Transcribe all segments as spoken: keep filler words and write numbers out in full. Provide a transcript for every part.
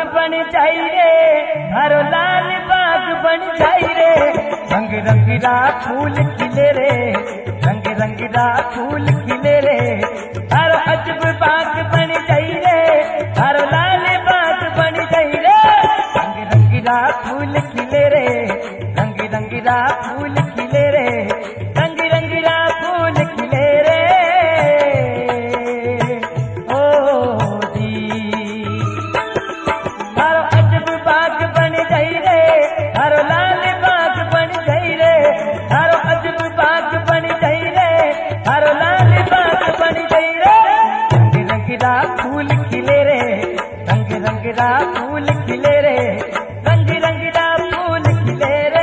बन जाई रे, थारो लाल बाग बन जाई रे। रंग रंगीला फूल खिले रे, रंग रंगीला फूल खिले रे। थारो अजब बाग बन जाई रे, थारो लाल बाग बन जाई रे। रंग रंगीला फूल खिले रे, रंग रंगीला फूल खिले रे, रंग रंगीला फूल खिले रे। ओ जी थारो अजब बाग बन जाई रे, थारो लाल बाग बन जाई रे। थारो अजब बाग बन जाई रे, थारो लाल बाग बन जाई रे। रंग रंगीला फूल खिले रे, रंग रंगीला फूल खिले रे, रंग रंगीला फूल खिले रे।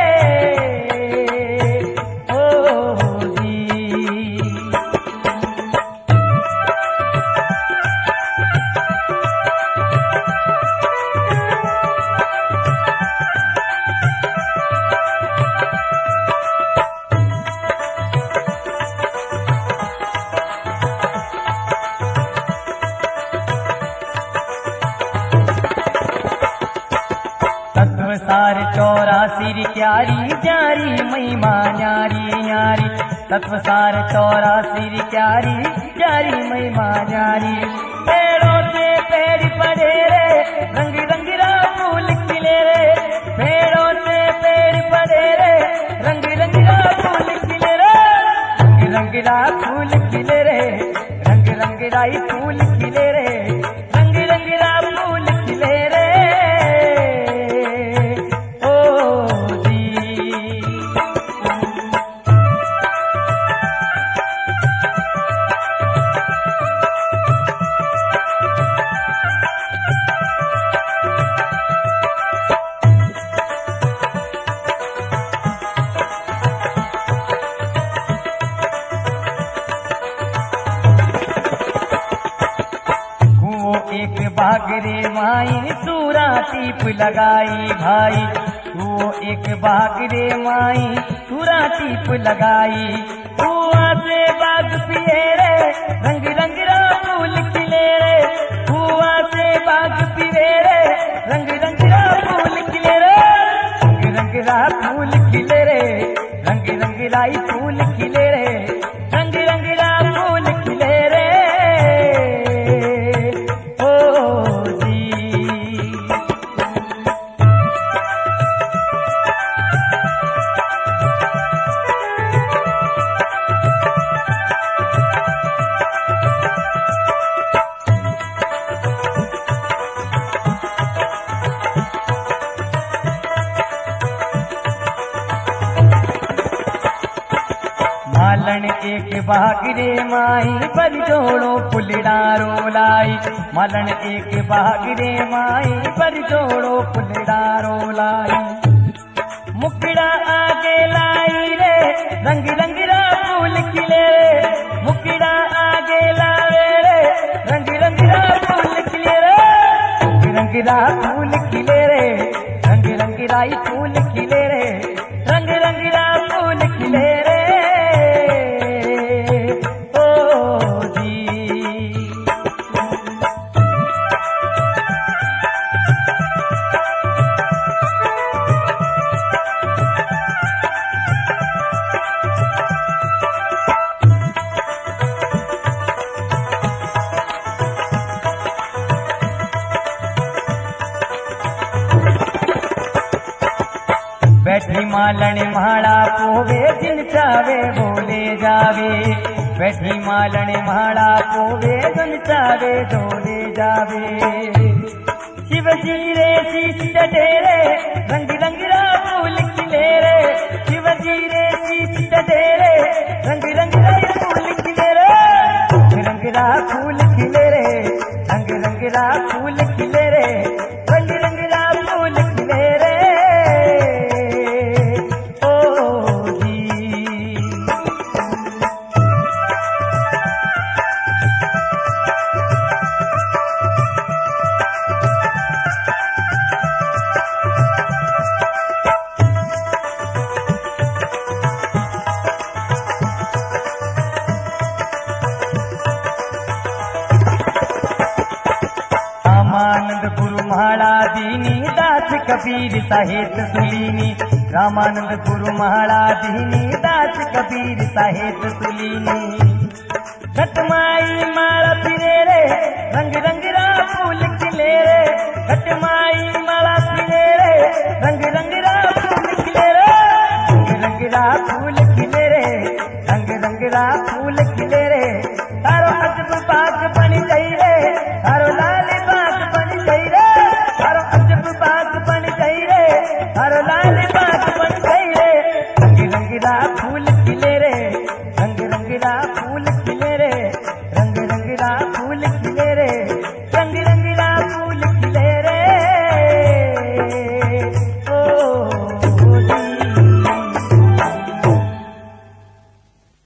ओ जी तत्व सार चौरासी क्यारी जारी महिमा न्यारी न्यारी। तत्व सार चौरासी क्यारी जारी महिमा न्यारी। पेड़ों से पेड़ पड़े रे, रंग रंगीला फूल खिले रे। पेड़ों से पेड़ पड़े रे, रंग रंगीला फूल खिले रे। रंग रंगीला फूल खिले रे, रंग रंगीला फूल खिले रे, रंग रंगीला फूल खिले रे। एक बाग रे माई सूरा टीप लगाई भाई। वो एक बाग रे माई सूरा टीप लगाई। कुआ से बाग पिए रे, रंग रंगीला फूल खिले रे। कुआ से बाग पिए रे, रंग रंगीला फूल खिले रे। रंग रंगीला फूल खिले रे, रंग रंगीला फूल खिले रे, रंग रंगीला फूल खिले रे। मालन एक बाग रे माई पर जोड़ो फुलडारो लाई। मालन एक बाग रे माई पर जोड़ो फुलडारो लाई। मुकड़ा आगे लाई रे, रंग रंगीला फूल खिले रे। मुकड़ा आगे लावे रे, रंग रंगीला फूल खिले रे। रंग रंगीला फूल खिले रे, रंग रंगीला फूल खिले रे, रंग रंगीला फूल खिले रे। बैठी मालन माड़ा पोवे, जिन चावे बोले जावे। बैठी मालन माड़ा पोवे, जिन चावे डोले जावे। शिव जी रे शीश चढ़ेरे, रंग रंगीला फूल खिले रे। शिव जी रे शीश चढ़ेरे, रंग रंगीला फूल खिले रे। रंग रंगीला फूल खिले रे, रंग रंगीला फूल खिले रे, रंग रंगीला फूल खिले रे। कबीर साहित सुलीनी रामानंद गुरु महाराज दीनी दास कबीर साहित सुलीनी घटमाई माला फिरे रे रंग रंग रा फूल खिले रे घटमाई माला फिरे रे रंग रंग रा फूल खिले रे रंग रंग रा फूल खिले रे रंग रंग रा फूल खिले रे